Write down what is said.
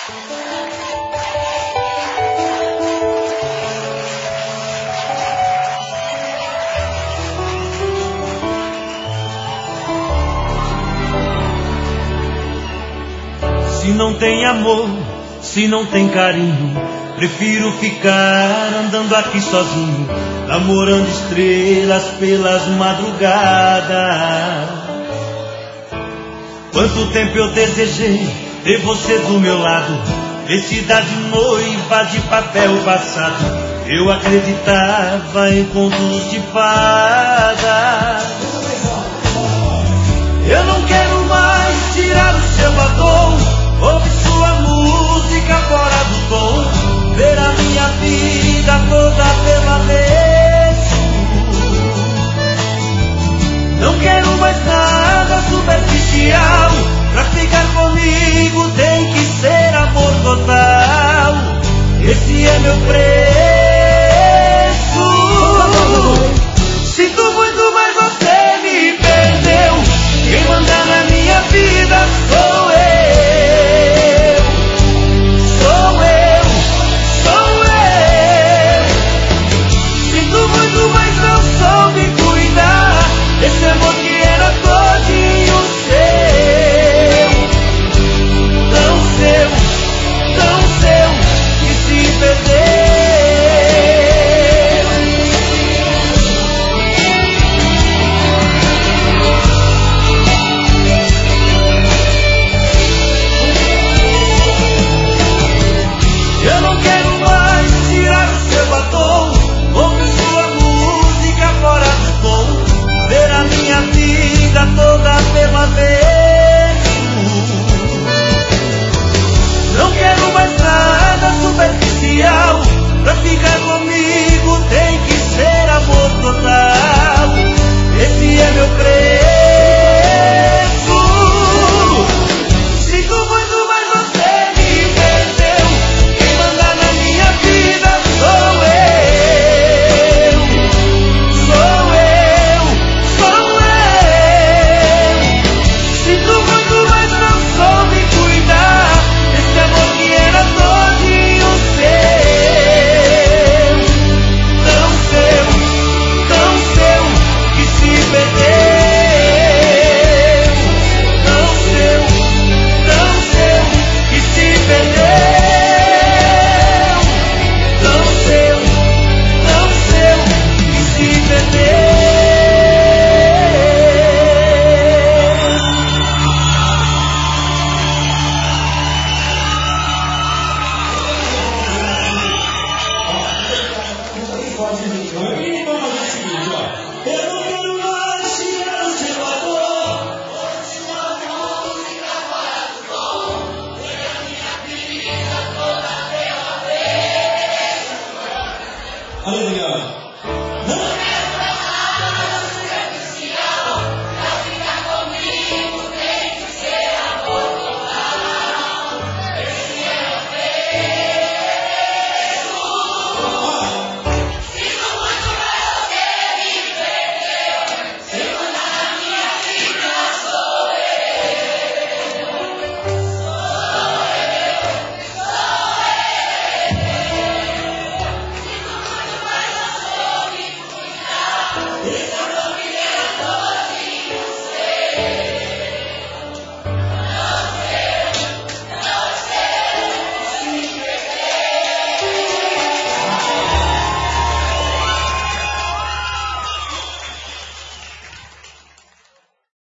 Se não tem amor, se não tem carinho, prefiro ficar andando aqui sozinho, namorando estrelas pelas madrugadas. Quanto tempo eu desejei ter você do meu lado, felicidade noiva de papel passado. Eu acreditava em contos de fadas. Eu não quero mais tirar o seu batom, ouvir sua música fora do tom, ver a minha vida toda pelo avesso. Não quero mais nada superficial, pra ficar comigo tem que ser amor total. Esse é meu preço. Sinto muito, mas você me perdeu. Quem manda na minha vida sou